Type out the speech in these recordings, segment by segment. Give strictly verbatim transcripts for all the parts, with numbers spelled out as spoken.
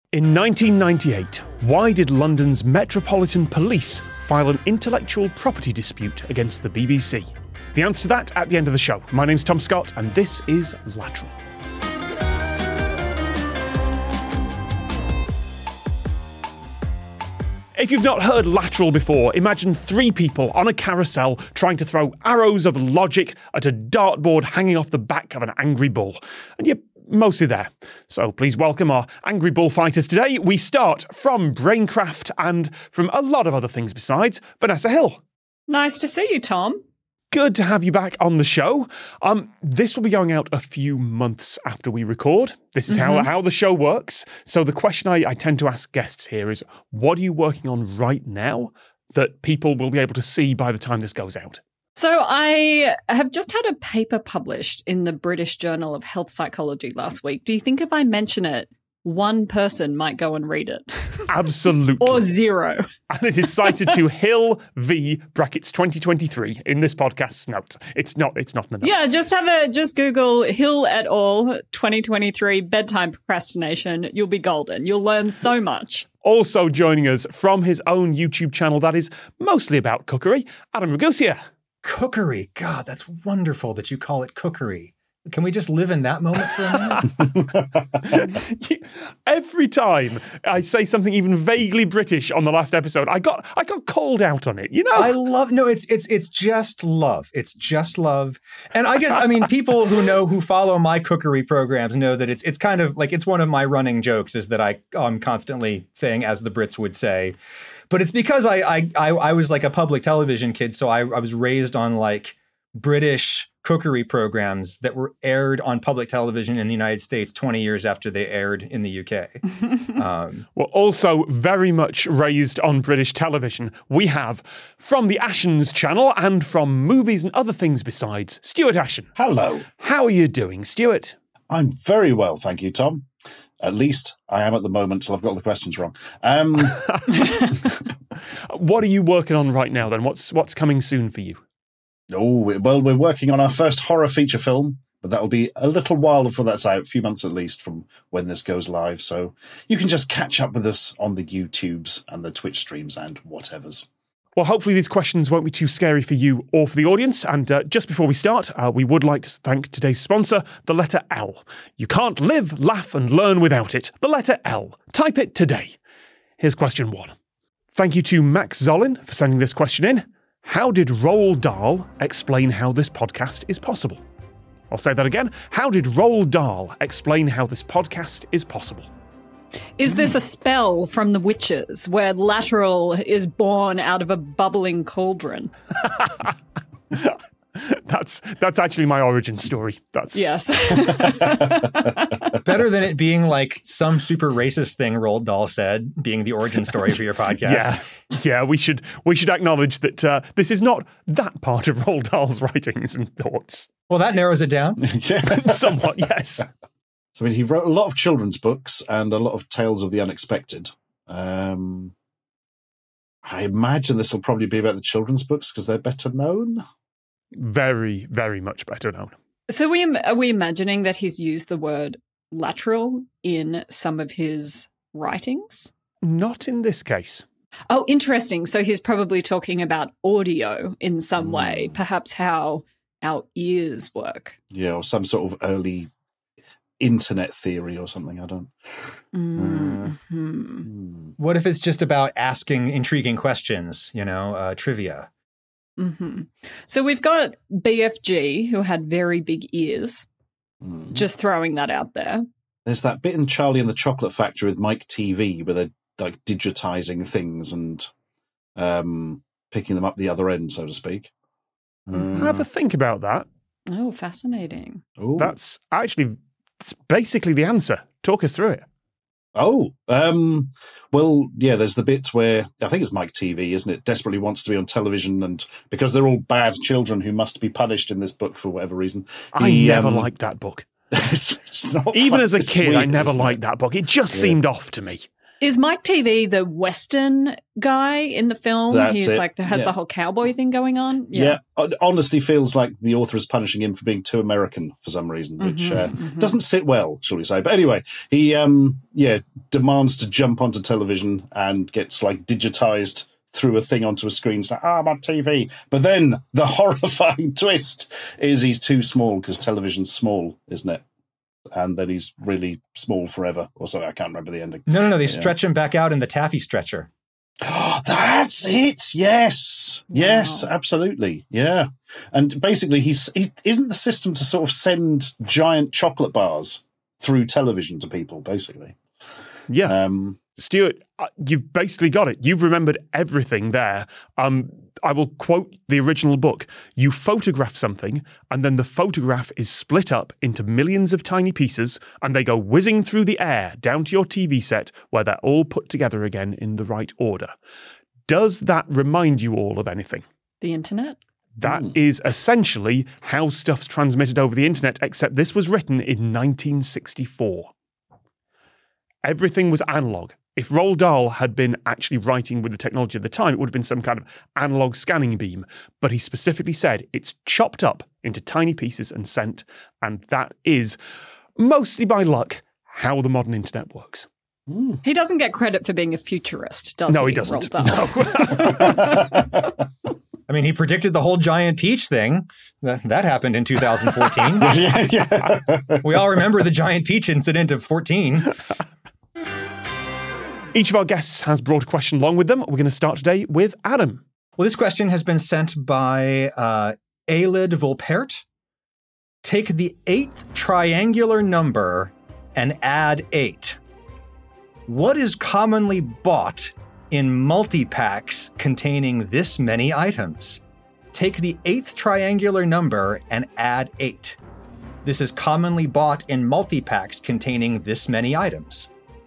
In nineteen ninety-eight, why did London's Metropolitan Police file an intellectual property dispute against the B B C? The answer to that at the end of the show. My name's Tom Scott, and this is Lateral. If you've not heard Lateral before, imagine three people on a carousel trying to throw arrows of logic at a dartboard hanging off the back of an angry bull. And you're mostly there. So please welcome our angry bullfighters today. We start from Braincraft and from a lot of other things besides. Vanessa Hill. Nice to see you, Tom. Good to have you back on the show. Um, this will be going out a few months after we record. This is mm-hmm. how, how the show works. So the question I, I tend to ask guests here is, what are you working on right now that people will be able to see by the time this goes out? So I have just had a paper published in the British Journal of Health Psychology last week. Do you think if I mention it, one person might go and read it? Absolutely. Or zero. And it is cited to Hill v. brackets twenty twenty-three in this podcast's notes. It's not It's not in the notes. Yeah, just have a, just Google Hill et al. twenty twenty-three bedtime procrastination. You'll be golden. You'll learn so much. Also joining us from his own YouTube channel that is mostly about cookery, Adam Ragusa. Cookery. God, that's wonderful that you call it cookery. Can we just live in that moment for a minute? Every time I say something even vaguely British on the last episode, I got I got called out on it, you know? I love, no, it's it's it's just love. It's just love. And I guess, I mean, people who know, who follow my cookery programs know that it's it's kind of like, it's one of my running jokes is that I, I'm constantly saying, as the Brits would say. But it's because I I I, I was like a public television kid, so I, I was raised on like British cookery programs that were aired on public television in the United States twenty years after they aired in the U K. Um, well, also very much raised on British television, we have from the Ashens channel and from movies and other things besides, Stuart Ashen. Hello. How are you doing, Stuart? I'm very well, thank you, Tom. At least I am at the moment till I've got the questions wrong. Um, what are you working on right now then? What's what's coming soon for you? Oh, well, we're working on our first horror feature film, but that'll be a little while before that's out, a few months at least from when this goes live. So you can just catch up with us on the YouTubes and the Twitch streams and whatevers. Well, hopefully these questions won't be too scary for you or for the audience. And uh, just before we start, uh, we would like to thank today's sponsor, the letter L. You can't live, laugh and learn without it. The letter L. Type it today. Here's question one. Thank you to Max Zolin for sending this question in. How did Roald Dahl explain how this podcast is possible? I'll say that again. How did Roald Dahl explain how this podcast is possible? Is this a spell from the witches where Lateral is born out of a bubbling cauldron? That's that's actually my origin story. That's yes. Better than it being like some super racist thing Roald Dahl said, being the origin story for your podcast. Yeah, yeah. We should we should acknowledge that uh, this is not that part of Roald Dahl's writings and thoughts. Well, that narrows it down. Somewhat, yes. So I mean, he wrote a lot of children's books and a lot of tales of the unexpected. Um, I imagine this will probably be about the children's books because they're better known. Very, very much better known. So we are we imagining that he's used the word lateral in some of his writings? Not in this case. Oh, interesting. So he's probably talking about audio in some mm. way, perhaps how our ears work. Yeah, or some sort of early internet theory or something. I don't. Mm-hmm. Uh, what if it's just about asking intriguing questions, you know, uh, trivia? Mm-hmm. So we've got B F G, who had very big ears. Mm. Just throwing that out there. There's that bit in Charlie and the Chocolate Factory with Mike T V where they're like digitizing things and um, picking them up the other end, so to speak. Mm. Have a think about that. Oh, fascinating. Ooh. That's actually it's basically the answer. Talk us through it. Oh, um, well, yeah, there's the bit where, I think it's Mike T V, isn't it? Desperately wants to be on television, and because they're all bad children who must be punished in this book for whatever reason. I he, never um, liked that book. it's, it's not Even fun. as a It's kid, weird, I never isn't liked it? that book. It just Yeah. seemed off to me. Is Mike T V the Western guy in the film? That's He's it. like has Yeah. the whole cowboy thing going on. Yeah. It honestly feels like the author is punishing him for being too American for some reason, which Mhm, uh, mhm. doesn't sit well, shall we say. But anyway, he um yeah demands to jump onto television and gets like digitized through a thing onto a screen. It's like, ah, I'm on T V. But then the horrifying twist is he's too small because television's small, isn't it? And then he's really small forever or something. I can't remember the ending. No, no, no. They Yeah. stretch him back out in the taffy stretcher. That's it. Yes. Yes, Wow. absolutely. Yeah. And basically, he's he isn't the system to sort of send giant chocolate bars through television to people, basically. Yeah. Um, Stuart, uh, you've basically got it. You've remembered everything there. Um, I will quote the original book. You photograph something, and then the photograph is split up into millions of tiny pieces, and they go whizzing through the air down to your T V set, where they're all put together again in the right order. Does that remind you all of anything? The internet? That is essentially how stuff's transmitted over the internet, except this was written in nineteen sixty-four. Everything was analog. If Roald Dahl had been actually writing with the technology of the time, it would have been some kind of analog scanning beam. But he specifically said it's chopped up into tiny pieces and sent, and that is, mostly by luck, how the modern internet works. He doesn't get credit for being a futurist, does he? No, he doesn't. Roald Dahl? No. I mean, he predicted the whole giant peach thing. That, that happened in two thousand fourteen. yeah, yeah. We all remember the giant peach incident of fourteen. Each of our guests has brought a question along with them. We're going to start today with Adam. Well, this question has been sent by uh, Aelid Volpert. Take the eighth triangular number and add eight. What is commonly bought in multi-packs containing this many items? Take the eighth triangular number and add eight. This is commonly bought in multi-packs containing this many items.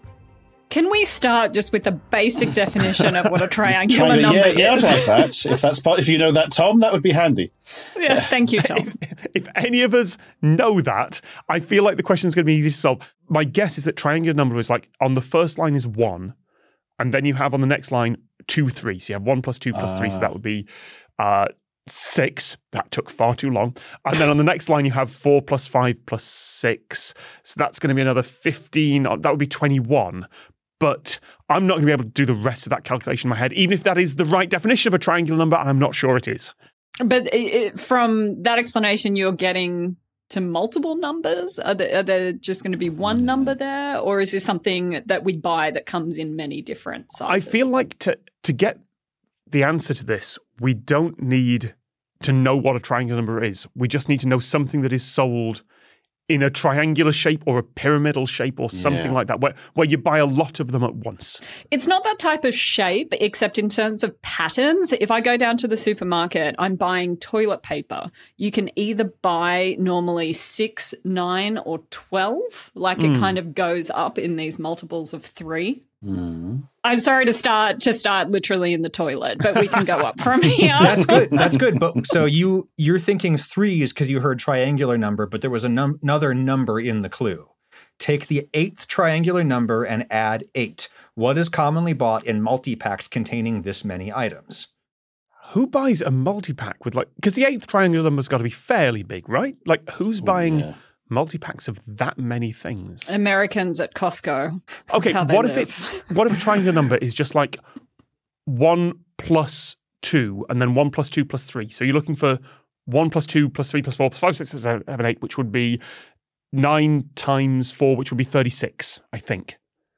Can we start just with the basic definition of what a triangular Trying to- number yeah, yeah, I'd is? like that. If that's part, if you know that, Tom, that would be handy. Yeah, thank you, Tom. If any of us know that, I feel like the question is going to be easy to solve. My guess is that triangular number is like on the first line is one, and then you have on the next line two, three. So you have one plus two plus three. So that would be uh, six. That took far too long. And then on the next line, you have four plus five plus six. So that's going to be another fifteen. That would be twenty-one. But I'm not going to be able to do the rest of that calculation in my head, even if that is the right definition of a triangular number. I'm not sure it is. But it, it, from that explanation, you're getting to multiple numbers? Are there, are there just going to be one number there? Or is this something that we buy that comes in many different I sizes? feel like to to get the answer to this, we don't need to know what a triangular number is. We just need to know something that is sold in a triangular shape or a pyramidal shape or something Yeah. like that, where, where you buy a lot of them at once. It's not that type of shape, except in terms of patterns. If I go down to the supermarket, I'm buying toilet paper. You can either buy normally six, nine, or twelve. Like Mm. it kind of goes up in these multiples of three. Mm. I'm sorry to start to start literally in the toilet, but we can go up from here. That's good. That's good. But so you you're thinking threes because you heard triangular number, but there was a num- another number in the clue. Take the eighth triangular number and add eight. What is commonly bought in multi-packs containing this many items? Who buys a multi-pack with like, because the eighth triangular number's got to be fairly big, right? Like who's buying yeah. multi-packs of that many things? Americans at Costco. That's Okay, how they what if live. it's what if a triangular number is just like one plus two and then one plus two plus three? So you're looking for one plus two plus three plus four plus five, six, seven, seven, eight, which would be nine times four, which would be thirty-six, I think.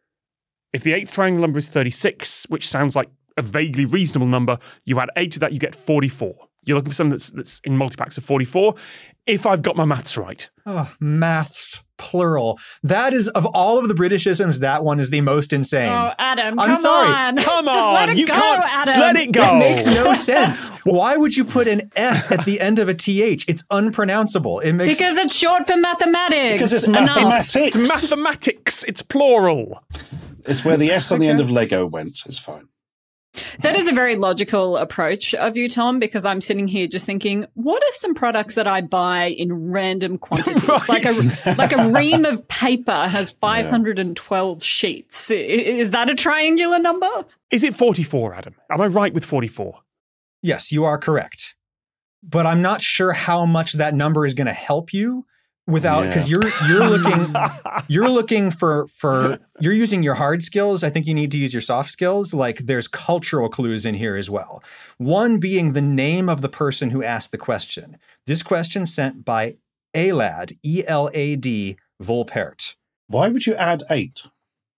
If the eighth triangular number is thirty-six, which sounds like a vaguely reasonable number, you add eight to that, you get forty-four. You're looking for something that's that's in multi-packs of forty-four, if I've got my maths right. Oh, maths, plural. That is, of all of the Britishisms, that one is the most insane. Oh, Adam, I'm come sorry. on. Come Just on, let it you go, can't Adam. let it go. That makes no sense. Why would you put an S at the end of a T H? It's unpronounceable. It makes Because it's short for mathematics. Because it's Enough. mathematics. It's mathematics. It's plural. It's where the S on the end of Lego went. It's fine. That is a very logical approach of you, Tom, because I'm sitting here just thinking, what are some products that I buy in random quantities? Right. Like a like a ream of paper has five hundred twelve sheets. I- Is that a triangular number? Is it forty-four, Adam? Am I right with forty-four? Yes, you are correct. But I'm not sure how much that number is going to help you without because Yeah. you're you're looking you're looking for for you're using your hard skills. I think you need to use your soft skills. Like there's cultural clues in here as well. One being the name of the person who asked the question. This question sent by Elad, E L A D Volpert. Why would you add eight?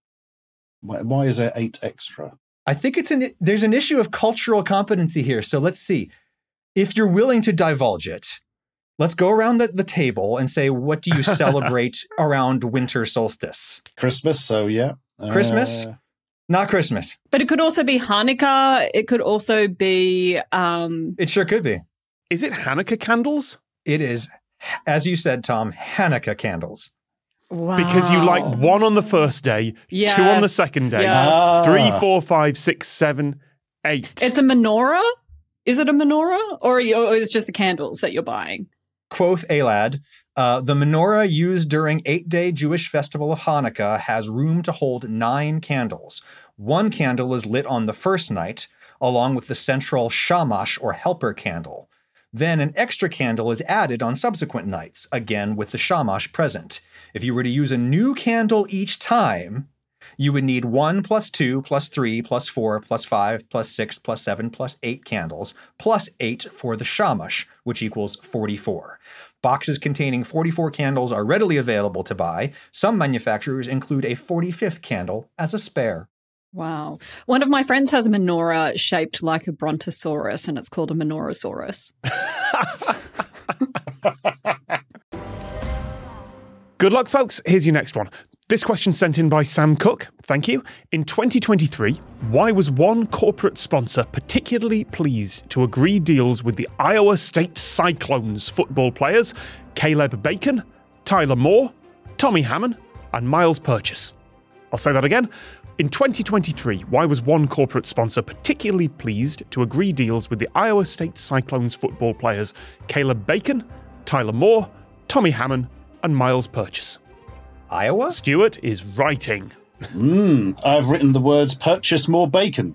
Why, why is there eight extra? I think it's an there's an issue of cultural competency here. So let's see. If you're willing to divulge it, let's go around the, the table and say, what do you celebrate around winter solstice? Christmas, so yeah. Christmas? Uh, Not Christmas. But it could also be Hanukkah. It could also be um, It sure could be. Is it Hanukkah candles? It is, as you said, Tom, Hanukkah candles. wow. Because you light one on the first day, Yes. two on the second day, Yes. Ah. three, four, five, six, seven, eight. It's a menorah? Is it a menorah? Or, you, or is it just the candles that you're buying? Quoth Elad, uh, the menorah used during eight-day Jewish festival of Hanukkah has room to hold nine candles. One candle is lit on the first night, along with the central shamash or helper candle. Then an extra candle is added on subsequent nights, again with the shamash present. If you were to use a new candle each time, you would need one plus two plus three plus four plus five plus six plus seven plus eight candles, plus eight for the shamash, which equals forty-four. Boxes containing forty-four candles are readily available to buy. Some manufacturers include a forty-fifth candle as a spare. Wow. One of my friends has a menorah shaped like a brontosaurus, and it's called a menorahsaurus. Good luck, folks. Here's your next one. This question sent in by Sam Cook. Thank you. In twenty twenty-three, why was one corporate sponsor particularly pleased to agree deals with the Iowa State Cyclones football players Caleb Bacon, Tyler Moore, Tommy Hammond, and Miles Purchase? I'll say that again. In twenty twenty-three, why was one corporate sponsor particularly pleased to agree deals with the Iowa State Cyclones football players Caleb Bacon, Tyler Moore, Tommy Hammond, and Miles Purchase? Iowa? Stuart is writing. mm, I've written the words purchase more bacon.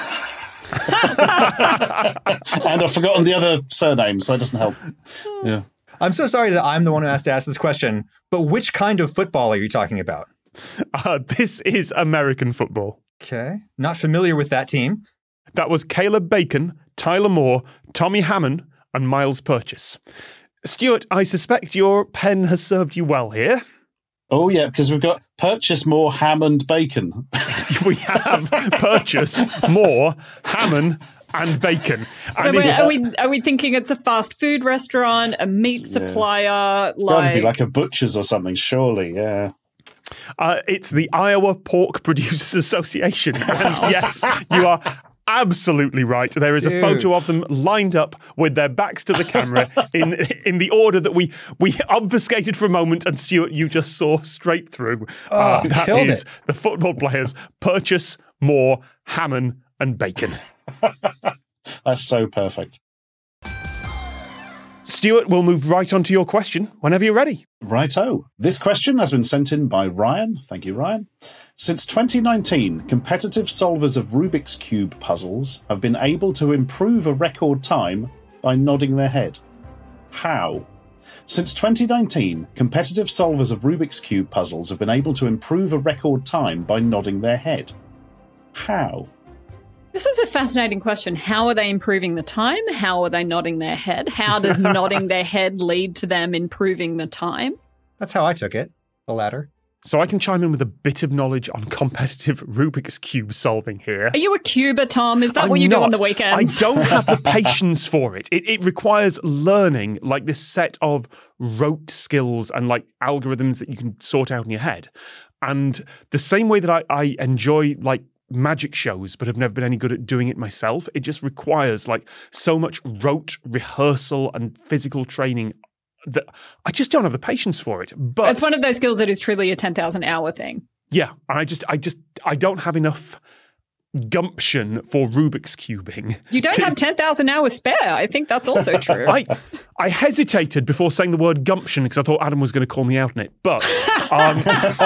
And I've forgotten the other surnames, so that doesn't help. Yeah. I'm so sorry that I'm the one who has to ask this question, but which kind of football are you talking about? Uh, this is American football. Okay. Not familiar with that team. That was Caleb Bacon, Tyler Moore, Tommy Hammond, and Miles Purchase. Stuart, I suspect your pen has served you well here. Oh, yeah, because we've got purchase more ham and bacon. We have Purchase, Moore, Hammond, and Bacon. So And we're, it- are we are we thinking it's a fast food restaurant, a meat supplier, It's got to like, be like a butcher's or something, surely, yeah. Uh, it's the Iowa Pork Producers Association. And yes, you are absolutely right. There is a Dude. photo of them lined up with their backs to the camera in in the order that we we obfuscated for a moment, and Stuart, you just saw straight through. Uh, Oh, that killed is it. the football players Purchase, Moore, Hammond, and Bacon. That's so perfect. Stuart, we'll move right on to your question whenever you're ready. Righto. This question has been sent in by Ryan. Thank you, Ryan. Since twenty nineteen, competitive solvers of Rubik's Cube puzzles have been able to improve a record time by nodding their head. How? Since twenty nineteen, competitive solvers of Rubik's Cube puzzles have been able to improve a record time by nodding their head. How? This is a fascinating question. How are they improving the time? How are they nodding their head? How does nodding their head lead to them improving the time? That's how I took it. The latter. So I can chime in with a bit of knowledge on competitive Rubik's Cube solving here. Are you a cuber, Tom? Is that I'm what you do on not. the weekends? I don't have the patience for it. it. It requires learning like this set of rote skills and like algorithms that you can sort out in your head. And the same way that I, I enjoy like magic shows but have never been any good at doing it myself, it just requires like so much rote rehearsal and physical training that I just don't have the patience for it. But It's one of those skills that is truly a ten thousand hour thing. yeah, I just, I just, I don't have enough gumption for Rubik's cubing. You don't have ten thousand hours spare. I think that's also true. I I hesitated before saying the word gumption because I thought Adam was going to call me out on it. But um,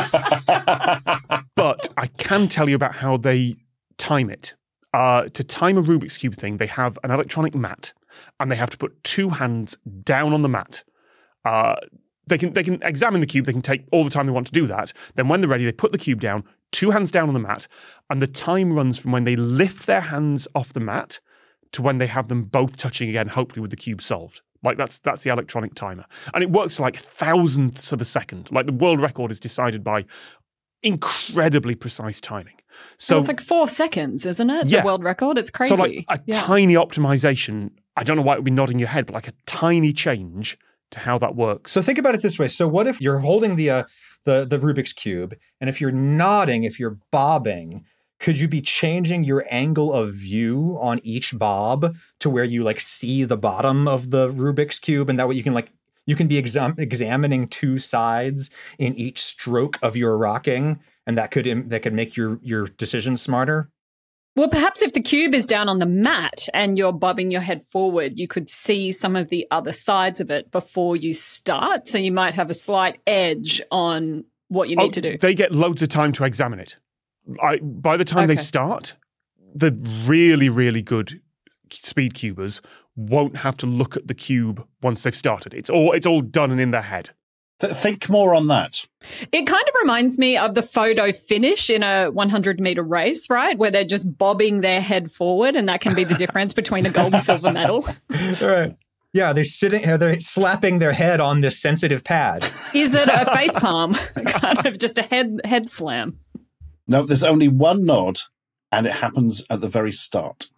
but I can tell you about how they time it. Uh, to time a Rubik's Cube thing, they have an electronic mat and they have to put two hands down on the mat. Uh, they can they can examine the cube. They can take all the time they want to do that. Then when they're ready, they put the cube down, two hands down on the mat, and the time runs from when they lift their hands off the mat to when they have them both touching again, hopefully with the cube solved. Like that's that's the electronic timer. And it works like thousandths of a second. Like the world record is decided by incredibly precise timing. So well, it's like four seconds, isn't it? Yeah. The world record. It's crazy. So like a yeah. tiny optimization, I don't know why it would be nodding your head, but like a tiny change to how that works. So think about it this way. So what if you're holding the uh, the the Rubik's Cube, and if you're nodding, if you're bobbing, could you be changing your angle of view on each bob to where you like see the bottom of the Rubik's Cube, and that way you can like you can be exam- examining two sides in each stroke of your rocking, and that could that could make your your decisions smarter? Well, perhaps if the cube is down on the mat and you're bobbing your head forward, you could see some of the other sides of it before you start. So you might have a slight edge on what you need oh, to do. They get loads of time to examine it. I, by the time Okay. they start, the really, really good speed cubers won't have to look at the cube once they've started. It's all it's all done and in their head. Th- think more on that. It kind of reminds me of the photo finish in a one hundred meter race, right? Where they're just bobbing their head forward, and that can be the difference between a gold and silver medal. All right. Yeah, they're sitting, they're slapping their head on this sensitive pad. Is it a face palm? Kind of just a head head slam. No, there's only one nod, and it happens at the very start.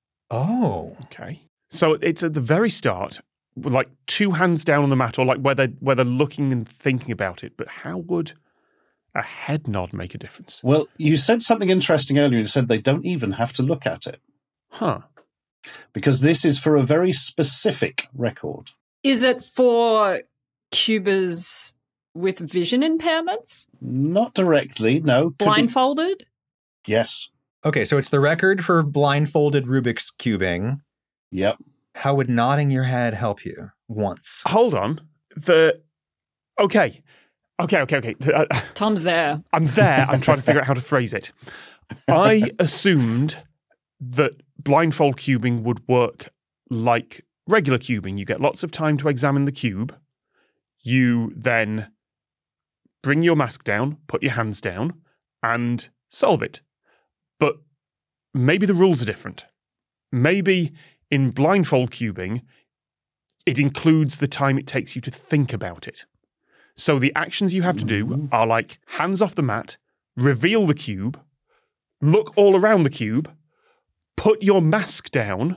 Oh. Okay. So it's at the very start, with like two hands down on the mat, or like where they're, where they're looking and thinking about it. But how would a head nod make a difference? Well, you said something interesting earlier. You said they don't even have to look at it. Huh. Because this is for a very specific record. Is it for cubers with vision impairments? Not directly, no. Could be- Blindfolded? Yes. Okay, so it's the record for blindfolded Rubik's cubing. Yep. How would nodding your head help you? Once. Hold on. The okay, okay, okay, okay. Uh, Tom's there. I'm there. I'm trying to figure out how to phrase it. I assumed that blindfold cubing would work like regular cubing. You get lots of time to examine the cube. You then bring your mask down, put your hands down, and solve it. But maybe the rules are different. Maybe in blindfold cubing, it includes the time it takes you to think about it. So the actions you have to do are like hands off the mat, reveal the cube, look all around the cube, put your mask down,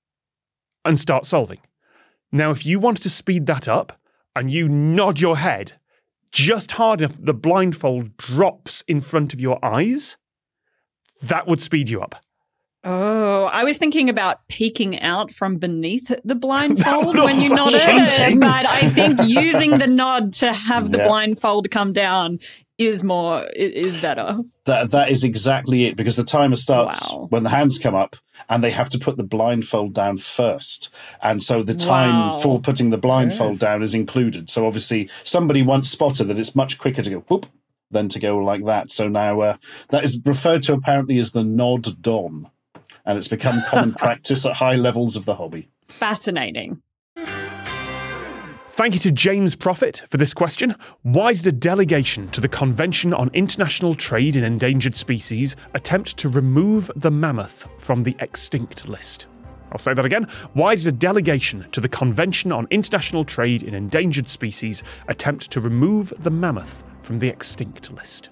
and start solving. Now, if you wanted to speed that up and you nod your head just hard enough, the blindfold drops in front of your eyes, that would speed you up. Oh, I was thinking about peeking out from beneath the blindfold No, when you that's nodded, cheating. but I think using the nod to have the Yeah. blindfold come down is more is better. That That is exactly it, because the timer starts Wow. when the hands come up, and they have to put the blindfold down first. And so the time Wow. for putting the blindfold Yes. down is included. So obviously somebody once spotted that it's much quicker to go whoop than to go like that. So now uh, that is referred to apparently as the nod don. And it's become common practice at high levels of the hobby. Fascinating. Thank you to James Prophet for this question. Why did a delegation to the Convention on International Trade in Endangered Species attempt to remove the mammoth from the extinct list? I'll say that again. Why did a delegation to the Convention on International Trade in Endangered Species attempt to remove the mammoth from the extinct list?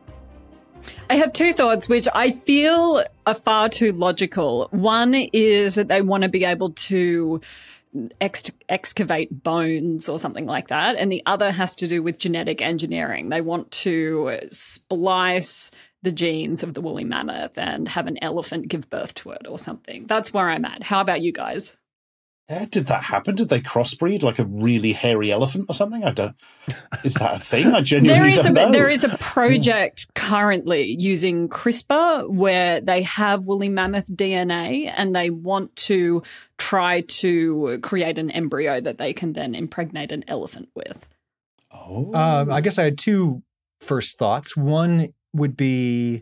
I have two thoughts, which I feel are far too logical. One is that they want to be able to ex- excavate bones or something like that. And the other has to do with genetic engineering. They want to splice the genes of the woolly mammoth and have an elephant give birth to it or something. That's where I'm at. How about you guys? Yeah, did that happen? Did they crossbreed like a really hairy elephant or something? I don't. Is that a thing? I genuinely there is don't a, know. There is a project currently using CRISPR where they have woolly mammoth D N A and they want to try to create an embryo that they can then impregnate an elephant with. Oh, Um, I guess I had two first thoughts. One would be,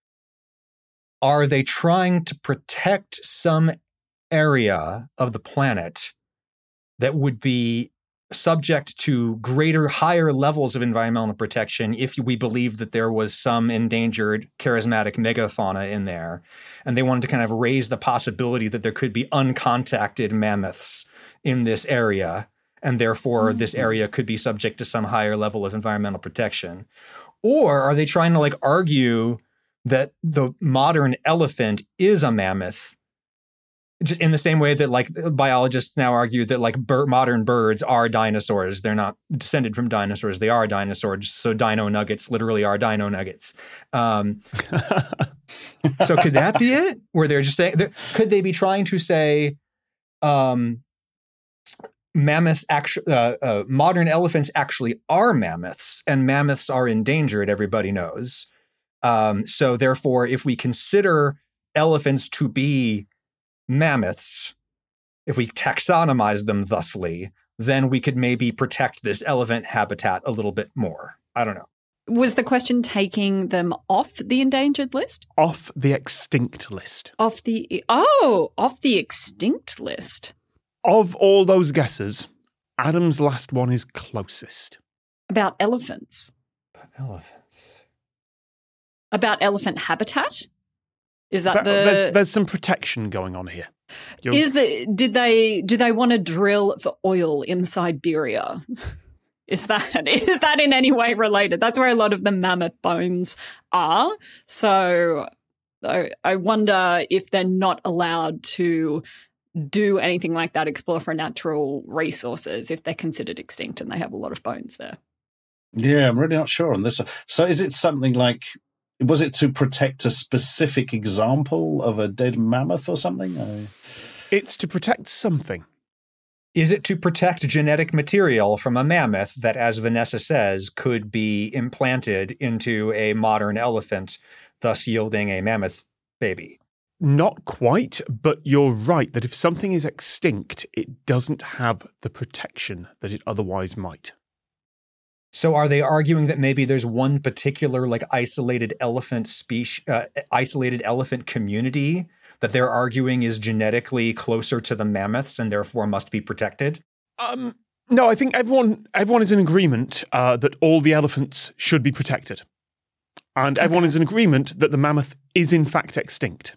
are they trying to protect some area of the planet that would be subject to greater, higher levels of environmental protection if we believed that there was some endangered charismatic megafauna in there? And they wanted to kind of raise the possibility that there could be uncontacted mammoths in this area, and therefore mm-hmm. this area could be subject to some higher level of environmental protection. Or are they trying to like argue that the modern elephant is a mammoth, in the same way that like biologists now argue that like bir- modern birds are dinosaurs? They're not descended from dinosaurs. They are dinosaurs. So dino nuggets literally are dino nuggets. Um, so could that be it? Where they're just saying, could they be trying to say um, mammoths actually, uh, uh, modern elephants actually are mammoths, and mammoths are endangered, everybody knows. Um, so therefore, if we consider elephants to be mammoths, if we taxonomize them thusly, then we could maybe protect this elephant habitat a little bit more. I don't know. Was the question taking them off the endangered list? Off the extinct list. Off the, oh, off the extinct list. Of all those guesses, Adam's last one is closest. About elephants. About elephants. About elephant habitat? Is that but the... There's, there's some protection going on here. You're... Is it, did they, do they want to drill for oil in Siberia? Is that, is that in any way related? That's where a lot of the mammoth bones are. So I, I wonder if they're not allowed to do anything like that, explore for natural resources, if they're considered extinct and they have a lot of bones there. Yeah, I'm really not sure on this. So is it something like, was it to protect a specific example of a dead mammoth or something? I... It's to protect something. Is it to protect genetic material from a mammoth that, as Vanessa says, could be implanted into a modern elephant, thus yielding a mammoth baby? Not quite, but you're right that if something is extinct, it doesn't have the protection that it otherwise might. So are they arguing that maybe there's one particular like isolated elephant species, uh, isolated elephant community that they're arguing is genetically closer to the mammoths and therefore must be protected? Um, no, I think everyone everyone is in agreement uh, that all the elephants should be protected. And everyone is in agreement that the mammoth is in fact extinct.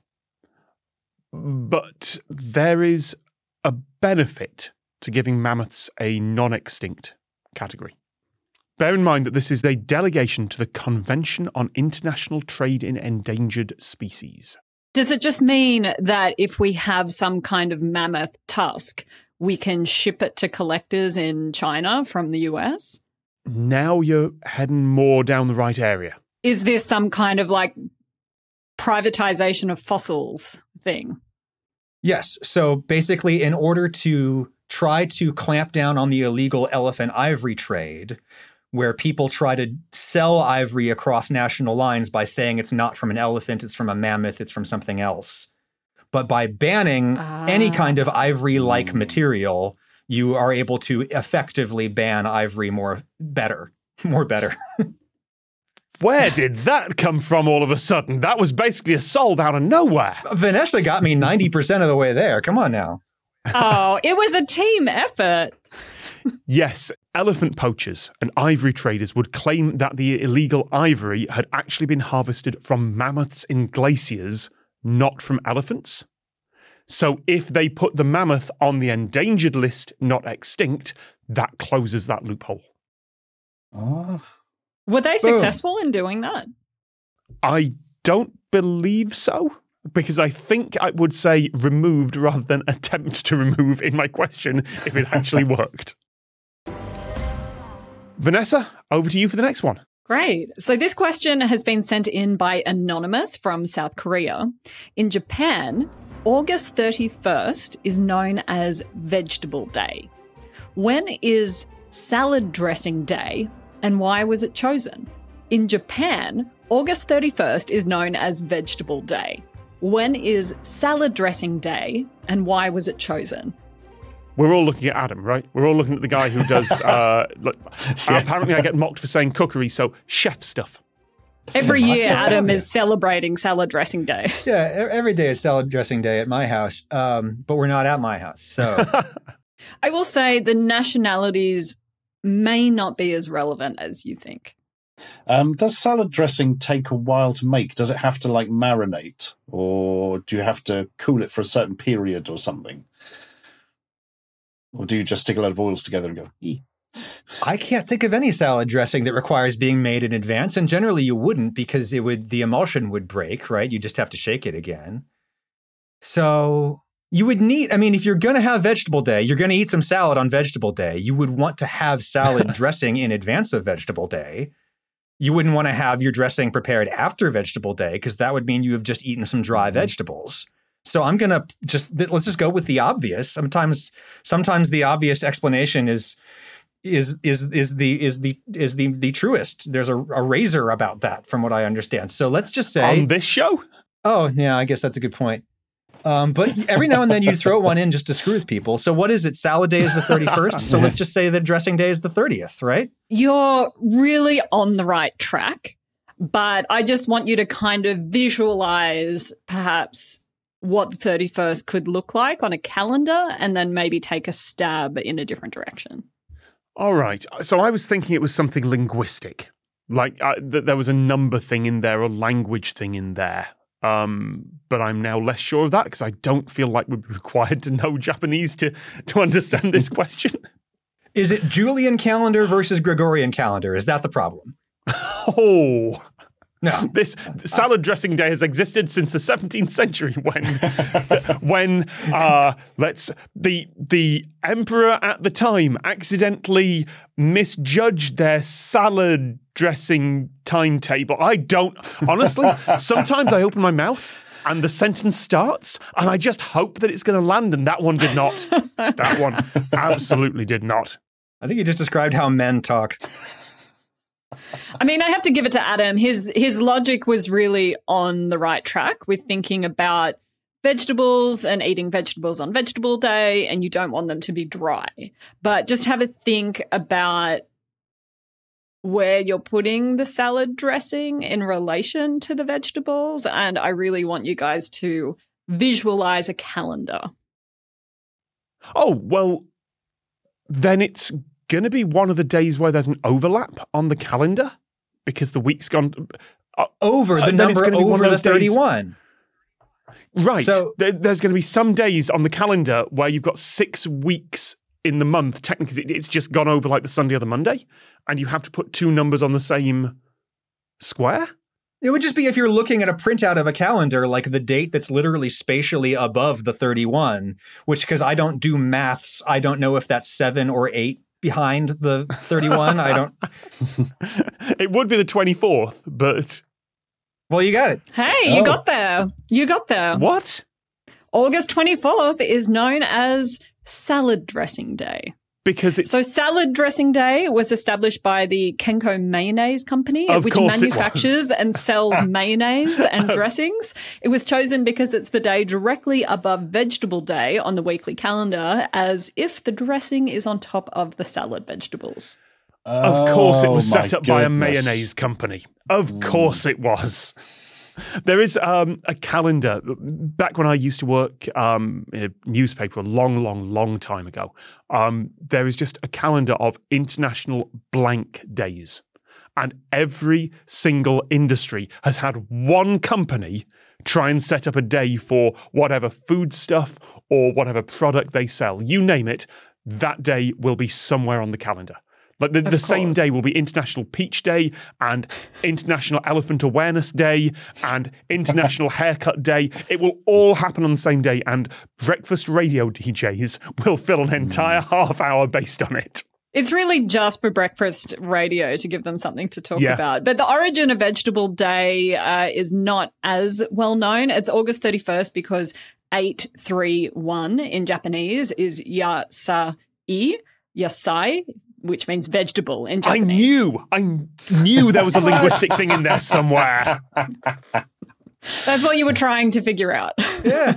But there is a benefit to giving mammoths a non-extinct category. Bear in mind that this is a delegation to the Convention on International Trade in Endangered Species. Does it just mean that if we have some kind of mammoth tusk, we can ship it to collectors in China from the U S? Now you're heading more down the right area. Is this some kind of like privatization of fossils thing? Yes. So basically, in order to try to clamp down on the illegal elephant ivory trade, where people try to sell ivory across national lines by saying it's not from an elephant, it's from a mammoth, it's from something else. But by banning ah. any kind of ivory-like material, you are able to effectively ban ivory more better, more better. Where did that come from all of a sudden? That was basically a solve out of nowhere. Vanessa got me ninety percent of the way there. Come on now. Oh, it was a team effort. Yes, elephant poachers and ivory traders would claim that the illegal ivory had actually been harvested from mammoths in glaciers, not from elephants. So if they put the mammoth on the endangered list, not extinct, that closes that loophole. Oh. Were they Boom. successful in doing that? I don't believe so, because I think I would say removed rather than attempt to remove in my question if it actually worked. Vanessa, over to you for the next one. Great. So this question has been sent in by Anonymous from South Korea. In Japan, August thirty-first is known as Vegetable Day. When is Salad Dressing Day, and why was it chosen? In Japan, August thirty-first is known as Vegetable Day. When is Salad Dressing Day, and why was it chosen? We're all looking at Adam, right? We're all looking at the guy who does... Uh, look, Yeah. Apparently I get mocked for saying cookery, so chef stuff. Every year, Adam is celebrating Salad Dressing Day. Yeah, e- every day is salad dressing day at my house, um, but we're not at my house. So I will say the nationalities may not be as relevant as you think. Um, does salad dressing take a while to make? Does it have to like marinate, or do you have to cool it for a certain period or something? Or do you just stick a lot of oils together and go, "Ee"? I can't think of any salad dressing that requires being made in advance, and generally you wouldn't because it would the emulsion would break, right? You just have to shake it again. So you would need, I mean, if you're going to have vegetable day, you're going to eat some salad on vegetable day. You would want to have salad dressing in advance of vegetable day. You wouldn't want to have your dressing prepared after vegetable day because that would mean you have just eaten some dry vegetables. So I'm going to just, let's just go with the obvious. Sometimes, sometimes the obvious explanation is, is, is, is the, is the, is the, the truest. There's a, a razor about that from what I understand. So let's just say On this show? Oh, yeah, I guess that's a good point. Um, but every now and then you throw one in just to screw with people. So what is it? Salad day is the thirty-first. So let's just say that dressing day is the thirtieth, right? You're really on the right track, but I just want you to kind of visualize perhaps what the thirty-first could look like on a calendar and then maybe take a stab in a different direction. All right. So I was thinking it was something linguistic, like uh, that there was a number thing in there or language thing in there. Um, but I'm now less sure of that because I don't feel like we'd be required to know Japanese to, to understand this question. Is it Julian calendar versus Gregorian calendar? Is that the problem? Oh, No. this salad dressing day has existed since the seventeenth century when, when uh, let's the the emperor at the time accidentally misjudged their salad dressing timetable. I don't honestly. Sometimes I open my mouth and the sentence starts, and I just hope that it's going to land. And that one did not. That one absolutely did not. I think you just described how men talk. I mean, I have to give it to Adam. His his logic was really on the right track with thinking about vegetables and eating vegetables on vegetable day, and you don't want them to be dry. But just have a think about where you're putting the salad dressing in relation to the vegetables, and I really want you guys to visualize a calendar. Oh, well, then it's going to be one of the days where there's an overlap on the calendar because the week's gone uh, Over the uh, then it's number gonna be one over of the those days- thirty-one. Right. So- there, there's going to be some days on the calendar where you've got six weeks in the month. Technically, it- it's just gone over like the Sunday or the Monday, and you have to put two numbers on the same square. It would just be if you're looking at a printout of a calendar, like the date that's literally spatially above the thirty-one, which because I don't do maths, I don't know if that's seven or eight behind the thirty-one. I don't. It would be the twenty-fourth, but Well, you got it. Hey, you Oh. got there. You got there. what? August twenty-fourth is known as Salad Dressing Day. Because it's So Salad Dressing Day was established by the Kenko Mayonnaise Company, Of which course it manufactures was. and sells mayonnaise and dressings. It was chosen because it's the day directly above Vegetable Day on the weekly calendar, as if the dressing is on top of the salad vegetables. Of course, it was Oh, my set up by a goodness. mayonnaise company. Of course, it was. There is um, a calendar. Back when I used to work um, in a newspaper a long, long, long time ago, um, there is just a calendar of international blank days. And every single industry has had one company try and set up a day for whatever food stuff or whatever product they sell. You name it, that day will be somewhere on the calendar. Like the, the same course. day will be International Peach Day and International Elephant Awareness Day and International Haircut Day. It will all happen on the same day, and breakfast radio D Js will fill an entire half hour based on it. It's really just for breakfast radio to give them something to talk Yeah. about. But the origin of Vegetable Day uh, is not as well known. It's August thirty-first because eight three one in Japanese is yasai, yasai, which means vegetable in I Japanese. knew, I knew there was a linguistic thing in there somewhere. That's what you were trying to figure out. Yeah.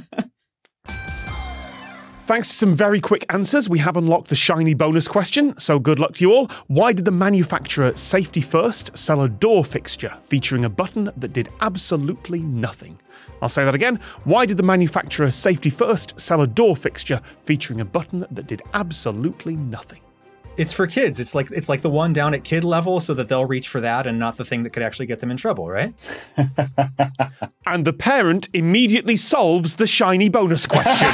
Thanks to some very quick answers, we have unlocked the shiny bonus question, so good luck to you all. Why did the manufacturer Safety First sell a door fixture featuring a button that did absolutely nothing? I'll say that again. Why did the manufacturer Safety First sell a door fixture featuring a button that did absolutely nothing? It's for kids. It's like it's like the one down at kid level so that they'll reach for that and not the thing that could actually get them in trouble, right? And the parent immediately solves the shiny bonus question.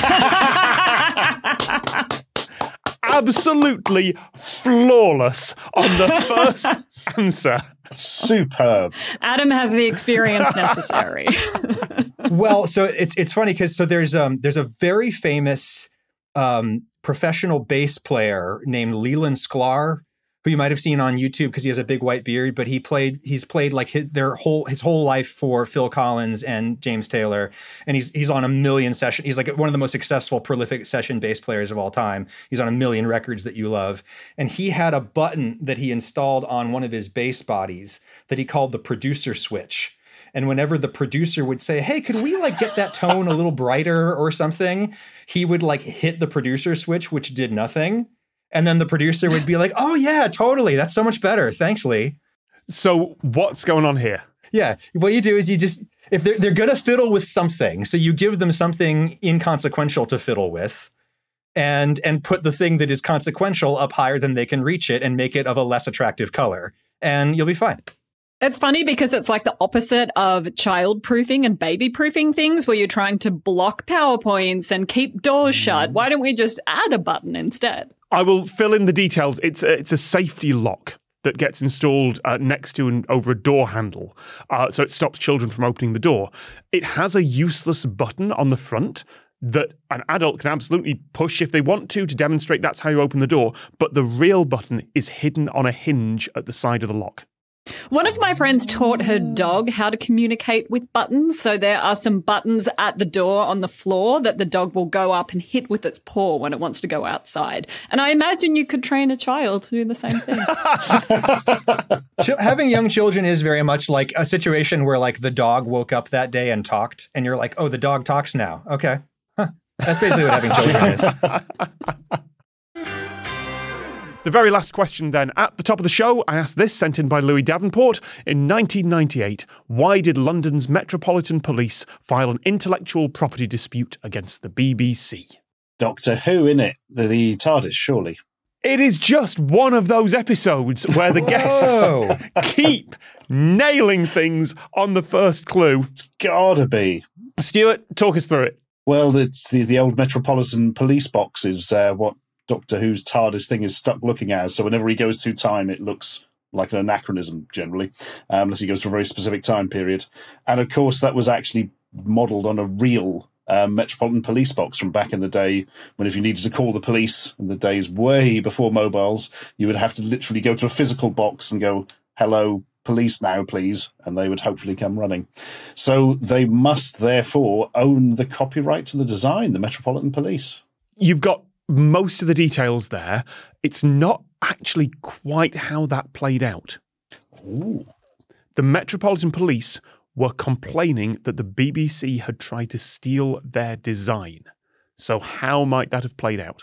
Absolutely flawless on the first answer. Superb. Adam has the experience necessary. Well, so it's it's funny because so there's um there's a very famous um professional bass player named Leland Sklar, who you might have seen on YouTube because he has a big white beard, but he played he's played like his, their whole his whole life for Phil Collins and James Taylor, and he's he's on a million session. He's like one of the most successful, prolific session bass players of all time. He's on a million records that you love, and he had a button that he installed on one of his bass bodies that he called the producer switch. And whenever the producer would say, hey, could we like get that tone a little brighter or something? He would like hit the producer switch, which did nothing. And then the producer would be like, oh yeah, totally. That's so much better. Thanks, Lee. So what's going on here? Yeah. What you do is you just, if they're, they're going to fiddle with something, so you give them something inconsequential to fiddle with and, and put the thing that is consequential up higher than they can reach it and make it of a less attractive color. And you'll be fine. It's funny because it's like the opposite of child-proofing and baby-proofing things where you're trying to block PowerPoints and keep doors shut. Why don't we just add a button instead? I will fill in the details. It's a, it's a safety lock that gets installed uh, next to and over a door handle, uh, so it stops children from opening the door. It has a useless button on the front that an adult can absolutely push if they want to to demonstrate that's how you open the door, but the real button is hidden on a hinge at the side of the lock. One of my friends taught her dog how to communicate with buttons. So there are some buttons at the door on the floor that the dog will go up and hit with its paw when it wants to go outside. And I imagine you could train a child to do the same thing. Having young children is very much like a situation where like the dog woke up that day and talked and you're like, oh, the dog talks now. Okay. Huh. That's basically what having children is. The very last question then. At the top of the show, I asked this, sent in by Louis Davenport. In nineteen ninety-eight, why did London's Metropolitan Police file an intellectual property dispute against the B B C? Doctor Who, innit? The, the TARDIS, surely. It is just one of those episodes where the guests keep nailing things on the first clue. It's gotta be. Stuart, talk us through it. Well, it's the, the old Metropolitan Police box is uh, what Doctor Who's TARDIS thing is stuck looking at. So whenever he goes through time, it looks like an anachronism generally, um, unless he goes to a very specific time period. And of course, that was actually modelled on a real um, Metropolitan Police box from back in the day when if you needed to call the police in the days way before mobiles, you would have to literally go to a physical box and go, hello, police now, please, and they would hopefully come running. So they must therefore own the copyright to the design, the Metropolitan Police. You've got most of the details there. It's not actually quite how that played out. Ooh. The Metropolitan Police were complaining that the B B C had tried to steal their design. So how might that have played out?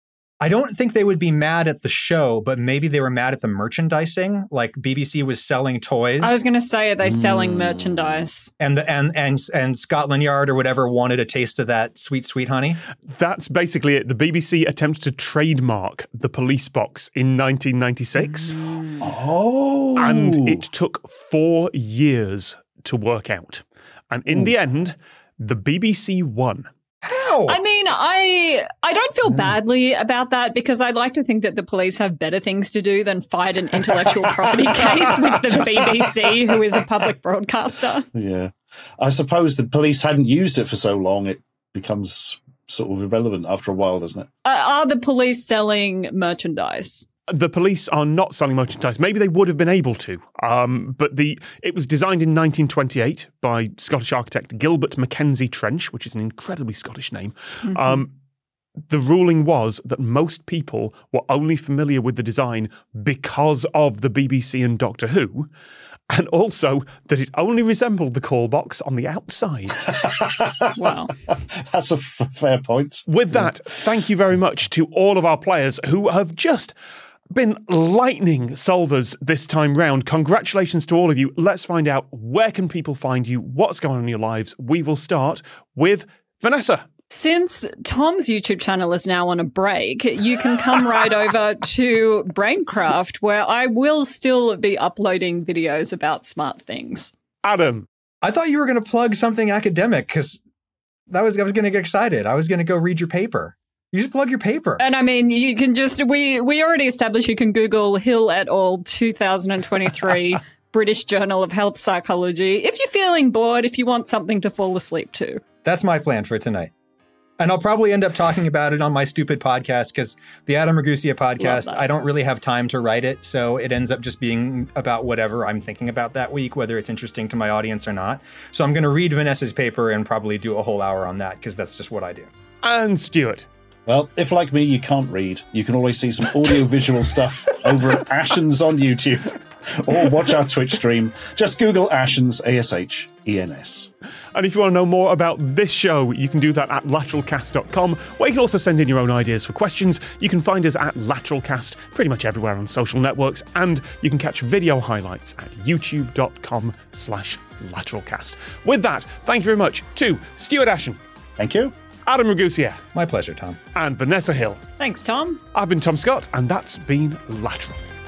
I don't think they would be mad at the show, but maybe they were mad at the merchandising. Like B B C was selling toys. I was going to say, are they selling mm. merchandise? And the and and and Scotland Yard or whatever wanted a taste of that sweet, sweet honey. That's basically it. The B B C attempted to trademark the police box in nineteen ninety-six. Mm. Oh. And it took four years to work out. And in Ooh. the end, the B B C won. How? I mean, I I don't feel badly about that because I like to think that the police have better things to do than fight an intellectual property case with the B B C, who is a public broadcaster. Yeah. I suppose the police hadn't used it for so long, it becomes sort of irrelevant after a while, doesn't it? Uh, are the police selling merchandise? The police are not selling merchandise. Maybe they would have been able to, um, but the it was designed in nineteen twenty-eight by Scottish architect Gilbert Mackenzie Trench, which is an incredibly Scottish name. Mm-hmm. Um, the ruling was that most people were only familiar with the design because of the B B C and Doctor Who, and also that it only resembled the call box on the outside. Wow. That's a f- fair point. With that, thank you very much to all of our players who have just been lightning solvers this time round. Congratulations to all of you. Let's find out, where can people find you? What's going on in your lives? We will start with Vanessa. Since Tom's YouTube channel is now on a break, you can come right over to Braincraft, where I will still be uploading videos about smart things. Adam. I thought you were going to plug something academic, because that was I was going to get excited. I was going to go read your paper. You just plug your paper. And I mean, you can just, we, we already established you can Google Hill et al. two thousand twenty-three British Journal of Health Psychology if you're feeling bored, if you want something to fall asleep to. That's my plan for tonight. And I'll probably end up talking about it on my stupid podcast, because the Adam Ragusea podcast, I don't really have time to write it. So it ends up just being about whatever I'm thinking about that week, whether it's interesting to my audience or not. So I'm going to read Vanessa's paper and probably do a whole hour on that, because that's just what I do. And Stuart. Well, if like me, you can't read, you can always see some audio-visual stuff over at Ashens on YouTube, or watch our Twitch stream. Just Google Ashens, A S H E N S. And if you want to know more about this show, you can do that at lateral cast dot com, where you can also send in your own ideas for questions. You can find us at Lateralcast pretty much everywhere on social networks, and you can catch video highlights at youtube.com slash lateralcast. With that, thank you very much to Stuart Ashen. Thank you. Adam Ragusea. My pleasure, Tom. And Vanessa Hill. Thanks, Tom. I've been Tom Scott, and that's been Lateral.